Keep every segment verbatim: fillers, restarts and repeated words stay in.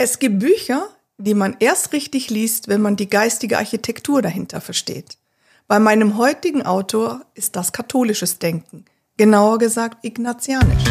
Es gibt Bücher, die man erst richtig liest, wenn man die geistige Architektur dahinter versteht. Bei meinem heutigen Autor ist das katholisches Denken, genauer gesagt ignatianisch.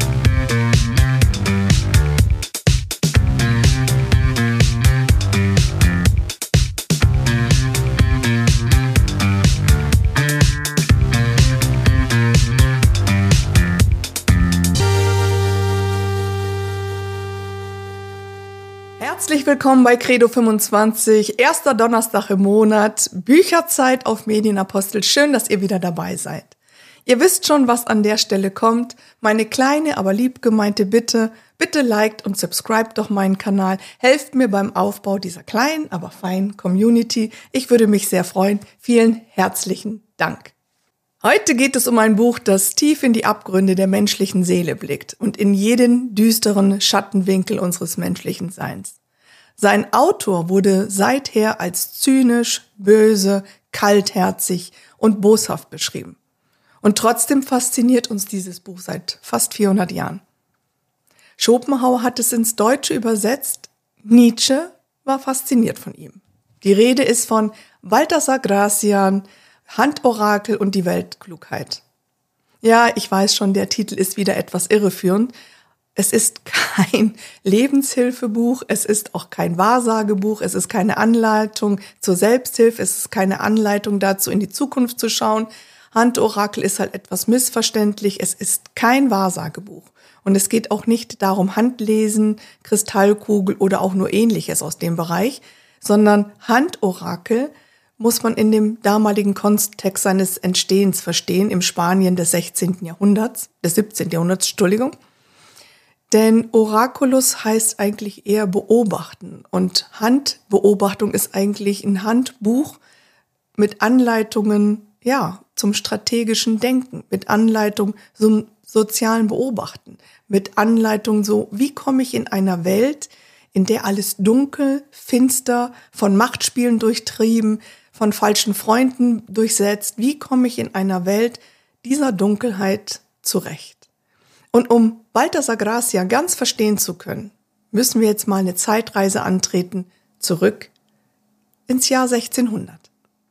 Herzlich willkommen bei Credo fünfundzwanzig, erster Donnerstag im Monat, Bücherzeit auf Medienapostel. Schön, dass ihr wieder dabei seid. Ihr wisst schon, was an der Stelle kommt. Meine kleine, aber lieb gemeinte Bitte, bitte liked und subscribt doch meinen Kanal. Helft mir beim Aufbau dieser kleinen, aber feinen Community. Ich würde mich sehr freuen. Vielen herzlichen Dank. Heute geht es um ein Buch, das tief in die Abgründe der menschlichen Seele blickt und in jeden düsteren Schattenwinkel unseres menschlichen Seins. Sein Autor wurde seither als zynisch, böse, kaltherzig und boshaft beschrieben. Und trotzdem fasziniert uns dieses Buch seit fast vierhundert Jahren. Schopenhauer hat es ins Deutsche übersetzt. Nietzsche war fasziniert von ihm. Die Rede ist von Balthasar Gracian, Handorakel und die Weltklugheit. Ja, ich weiß schon, der Titel ist wieder etwas irreführend. Es ist kein Lebenshilfebuch, es ist auch kein Wahrsagebuch, es ist keine Anleitung zur Selbsthilfe, es ist keine Anleitung dazu, in die Zukunft zu schauen. Handorakel ist halt etwas missverständlich, es ist kein Wahrsagebuch. Und es geht auch nicht darum, Handlesen, Kristallkugel oder auch nur Ähnliches aus dem Bereich, sondern Handorakel muss man in dem damaligen Kontext seines Entstehens verstehen, im Spanien des sechzehnten Jahrhunderts, des siebzehnten Jahrhunderts, Entschuldigung. Denn Oraculus heißt eigentlich eher beobachten und Handbeobachtung ist eigentlich ein Handbuch mit Anleitungen, ja, zum strategischen Denken, mit Anleitung zum sozialen Beobachten, mit Anleitung so, wie komme ich in einer Welt, in der alles dunkel, finster, von Machtspielen durchtrieben, von falschen Freunden durchsetzt, wie komme ich in einer Welt dieser Dunkelheit zurecht? Und um Balthasar Gracian ganz verstehen zu können, müssen wir jetzt mal eine Zeitreise antreten, zurück ins Jahr sechzehnhundert.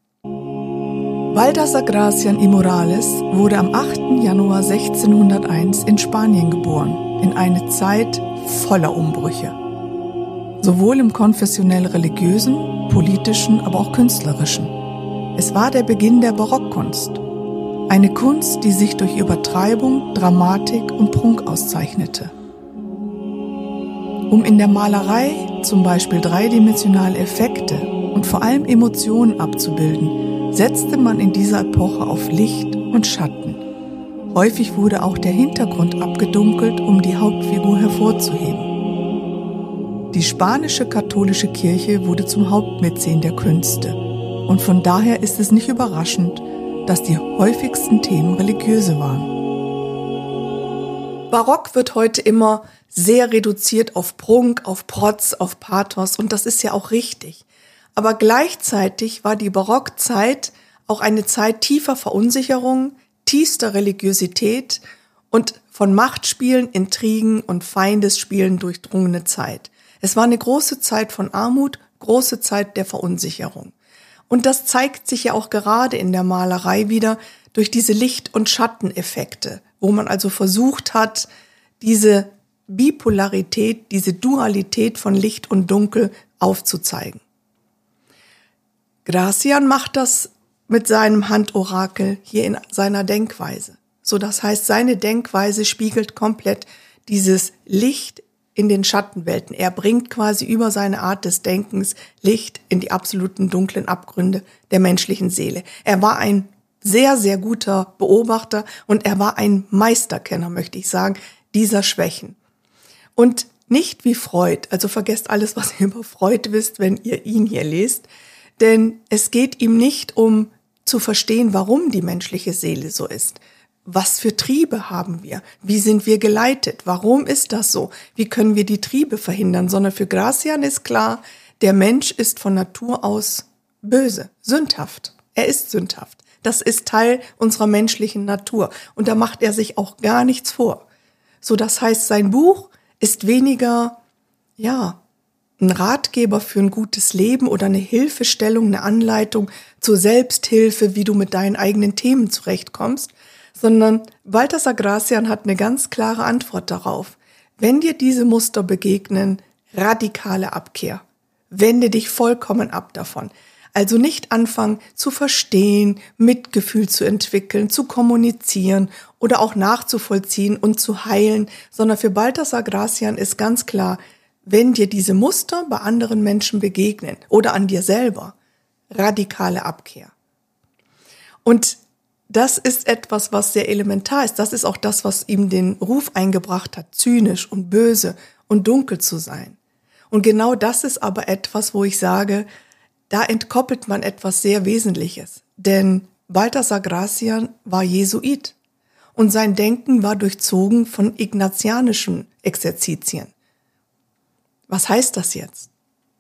Balthasar Gracian y Morales wurde am achten Januar sechzehnhunderteins in Spanien geboren, in eine Zeit voller Umbrüche. Sowohl im konfessionell-religiösen, politischen, aber auch künstlerischen. Es war der Beginn der Barockkunst. Eine Kunst, die sich durch Übertreibung, Dramatik und Prunk auszeichnete. Um in der Malerei zum Beispiel dreidimensionale Effekte und vor allem Emotionen abzubilden, setzte man in dieser Epoche auf Licht und Schatten. Häufig wurde auch der Hintergrund abgedunkelt, um die Hauptfigur hervorzuheben. Die spanische katholische Kirche wurde zum Hauptmäzen der Künste und von daher ist es nicht überraschend, dass die häufigsten Themen religiöse waren. Barock wird heute immer sehr reduziert auf Prunk, auf Protz, auf Pathos und das ist ja auch richtig. Aber gleichzeitig war die Barockzeit auch eine Zeit tiefer Verunsicherung, tiefster Religiosität und von Machtspielen, Intrigen und Feindesspielen durchdrungene Zeit. Es war eine große Zeit von Armut, große Zeit der Verunsicherung. Und das zeigt sich ja auch gerade in der Malerei wieder durch diese Licht- und Schatteneffekte, wo man also versucht hat, diese Bipolarität, diese Dualität von Licht und Dunkel aufzuzeigen. Gracian macht das mit seinem Handorakel hier in seiner Denkweise. So, das heißt, seine Denkweise spiegelt komplett dieses Licht in den Schattenwelten. Er bringt quasi über seine Art des Denkens Licht in die absoluten dunklen Abgründe der menschlichen Seele. Er war ein sehr, sehr guter Beobachter und er war ein Meisterkenner, möchte ich sagen, dieser Schwächen. Und nicht wie Freud, also vergesst alles, was ihr über Freud wisst, wenn ihr ihn hier lest, denn es geht ihm nicht um zu verstehen, warum die menschliche Seele so ist. Was für Triebe haben wir? Wie sind wir geleitet? Warum ist das so? Wie können wir die Triebe verhindern? Sondern für Gracian ist klar, der Mensch ist von Natur aus böse, sündhaft. Er ist sündhaft. Das ist Teil unserer menschlichen Natur. Und da macht er sich auch gar nichts vor. So, das heißt, sein Buch ist weniger, ja, ein Ratgeber für ein gutes Leben oder eine Hilfestellung, eine Anleitung zur Selbsthilfe, wie du mit deinen eigenen Themen zurechtkommst, sondern Balthasar Gracian hat eine ganz klare Antwort darauf. Wenn dir diese Muster begegnen, radikale Abkehr. Wende dich vollkommen ab davon. Also nicht anfangen zu verstehen, Mitgefühl zu entwickeln, zu kommunizieren oder auch nachzuvollziehen und zu heilen, sondern für Balthasar Gracian ist ganz klar, wenn dir diese Muster bei anderen Menschen begegnen oder an dir selber, radikale Abkehr. Und das ist etwas, was sehr elementar ist. Das ist auch das, was ihm den Ruf eingebracht hat, zynisch und böse und dunkel zu sein. Und genau das ist aber etwas, wo ich sage, da entkoppelt man etwas sehr Wesentliches. Denn Balthasar Gracian war Jesuit und sein Denken war durchzogen von ignatianischen Exerzitien. Was heißt das jetzt?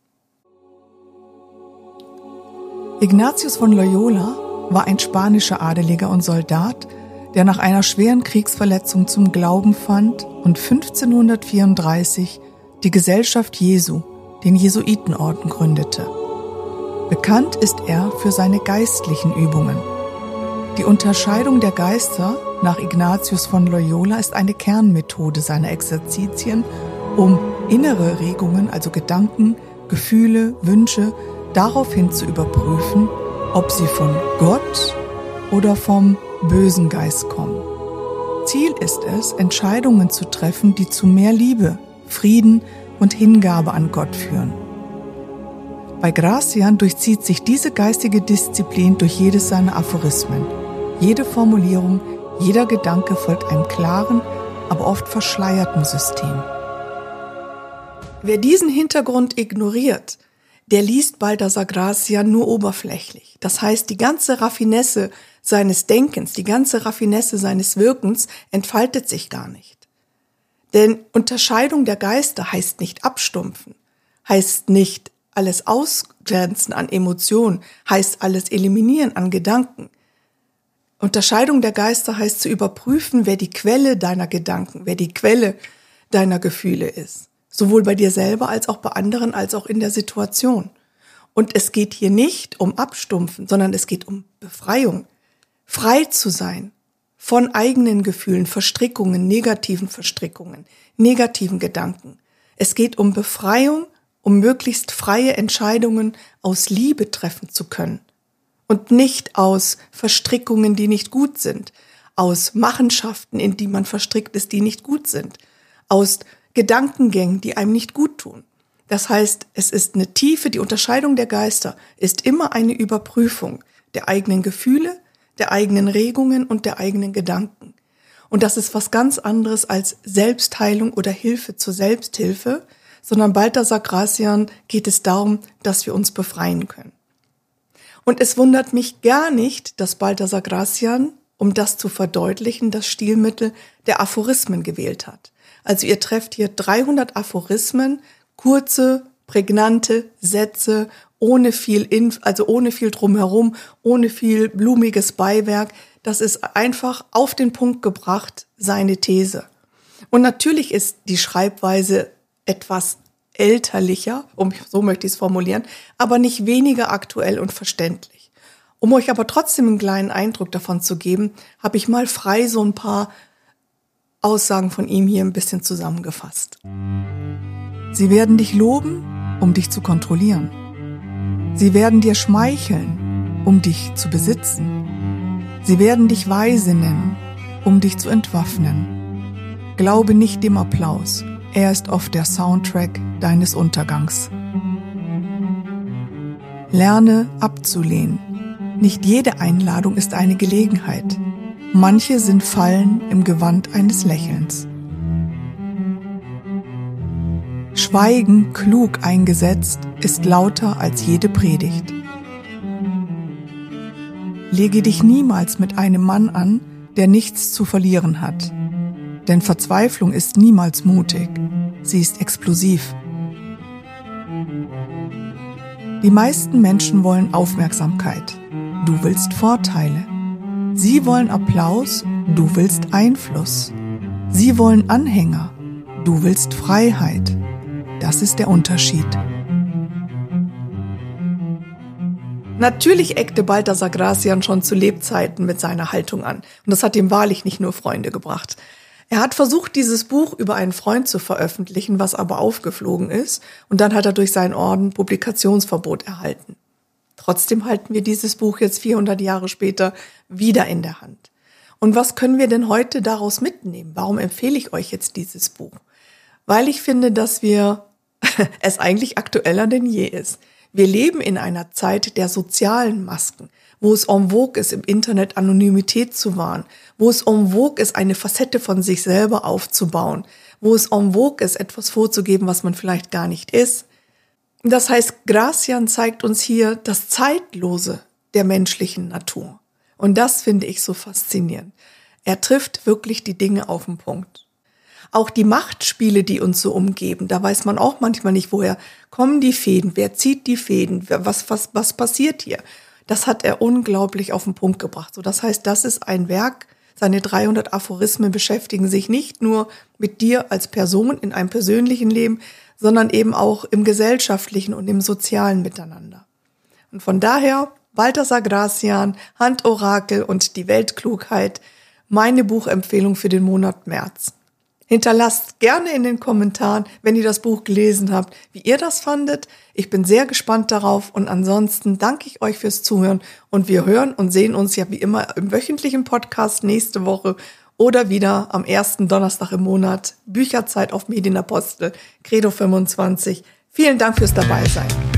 Ignatius von Loyola war ein spanischer Adeliger und Soldat, der nach einer schweren Kriegsverletzung zum Glauben fand und fünfzehnhundertvierunddreißig die Gesellschaft Jesu, den Jesuitenorden, gründete. Bekannt ist er für seine geistlichen Übungen. Die Unterscheidung der Geister nach Ignatius von Loyola ist eine Kernmethode seiner Exerzitien, um innere Regungen, also Gedanken, Gefühle, Wünsche, daraufhin zu überprüfen, ob sie von Gott oder vom bösen Geist kommen. Ziel ist es, Entscheidungen zu treffen, die zu mehr Liebe, Frieden und Hingabe an Gott führen. Bei Gracian durchzieht sich diese geistige Disziplin durch jedes seiner Aphorismen. Jede Formulierung, jeder Gedanke folgt einem klaren, aber oft verschleierten System. Wer diesen Hintergrund ignoriert, der liest Balthasar Gracian nur oberflächlich. Das heißt, die ganze Raffinesse seines Denkens, die ganze Raffinesse seines Wirkens entfaltet sich gar nicht. Denn Unterscheidung der Geister heißt nicht abstumpfen, heißt nicht alles ausgrenzen an Emotionen, heißt alles eliminieren an Gedanken. Unterscheidung der Geister heißt zu überprüfen, wer die Quelle deiner Gedanken, wer die Quelle deiner Gefühle ist. Sowohl bei dir selber als auch bei anderen, als auch in der Situation. Und es geht hier nicht um Abstumpfen, sondern es geht um Befreiung. Frei zu sein von eigenen Gefühlen, Verstrickungen, negativen Verstrickungen, negativen Gedanken. Es geht um Befreiung, um möglichst freie Entscheidungen aus Liebe treffen zu können. Und nicht aus Verstrickungen, die nicht gut sind, aus Machenschaften, in die man verstrickt ist, die nicht gut sind, aus Gedankengängen, die einem nicht gut tun. Das heißt, es ist eine Tiefe, die Unterscheidung der Geister ist immer eine Überprüfung der eigenen Gefühle, der eigenen Regungen und der eigenen Gedanken. Und das ist was ganz anderes als Selbstheilung oder Hilfe zur Selbsthilfe, sondern Balthasar Gracian geht es darum, dass wir uns befreien können. Und es wundert mich gar nicht, dass Balthasar Gracian, um das zu verdeutlichen, das Stilmittel der Aphorismen gewählt hat. Also ihr trefft hier dreihundert Aphorismen, kurze, prägnante Sätze, ohne viel, Inf- also ohne viel drumherum, ohne viel blumiges Beiwerk. Das ist einfach auf den Punkt gebracht, seine These. Und natürlich ist die Schreibweise etwas älterlicher, um so möchte ich es formulieren, aber nicht weniger aktuell und verständlich. Um euch aber trotzdem einen kleinen Eindruck davon zu geben, habe ich mal frei so ein paar Aussagen von ihm hier ein bisschen zusammengefasst. Sie werden dich loben, um dich zu kontrollieren. Sie werden dir schmeicheln, um dich zu besitzen. Sie werden dich weise nennen, um dich zu entwaffnen. Glaube nicht dem Applaus, er ist oft der Soundtrack deines Untergangs. Lerne abzulehnen. Nicht jede Einladung ist eine Gelegenheit. Manche sind Fallen im Gewand eines Lächelns. Schweigen, klug eingesetzt, ist lauter als jede Predigt. Lege dich niemals mit einem Mann an, der nichts zu verlieren hat. Denn Verzweiflung ist niemals mutig, sie ist explosiv. Die meisten Menschen wollen Aufmerksamkeit, du willst Vorteile. Sie wollen Applaus, du willst Einfluss. Sie wollen Anhänger, du willst Freiheit. Das ist der Unterschied. Natürlich eckte Balthasar Gracian schon zu Lebzeiten mit seiner Haltung an. Und das hat ihm wahrlich nicht nur Freunde gebracht. Er hat versucht, dieses Buch über einen Freund zu veröffentlichen, was aber aufgeflogen ist. Und dann hat er durch seinen Orden Publikationsverbot erhalten. Trotzdem halten wir dieses Buch jetzt vierhundert Jahre später wieder in der Hand. Und was können wir denn heute daraus mitnehmen? Warum empfehle ich euch jetzt dieses Buch? Weil ich finde, dass wir es eigentlich aktueller denn je ist. Wir leben in einer Zeit der sozialen Masken, wo es en vogue ist, im Internet Anonymität zu wahren, wo es en vogue ist, eine Facette von sich selber aufzubauen, wo es en vogue ist, etwas vorzugeben, was man vielleicht gar nicht ist. Das heißt, Gracian zeigt uns hier das Zeitlose der menschlichen Natur. Und das finde ich so faszinierend. Er trifft wirklich die Dinge auf den Punkt. Auch die Machtspiele, die uns so umgeben, da weiß man auch manchmal nicht, woher kommen die Fäden, wer zieht die Fäden, was, was, was passiert hier. Das hat er unglaublich auf den Punkt gebracht. So, das heißt, das ist ein Werk, seine dreihundert Aphorismen beschäftigen sich nicht nur mit dir als Person in einem persönlichen Leben, sondern eben auch im gesellschaftlichen und im sozialen Miteinander. Und von daher, Balthasar Gracian, Handorakel und die Weltklugheit, meine Buchempfehlung für den Monat März. Hinterlasst gerne in den Kommentaren, wenn ihr das Buch gelesen habt, wie ihr das fandet. Ich bin sehr gespannt darauf und ansonsten danke ich euch fürs Zuhören und wir hören und sehen uns ja wie immer im wöchentlichen Podcast nächste Woche oder wieder am ersten Donnerstag im Monat. Bücherzeit auf Medienapostel, Credo fünfundzwanzig. Vielen Dank fürs Dabeisein.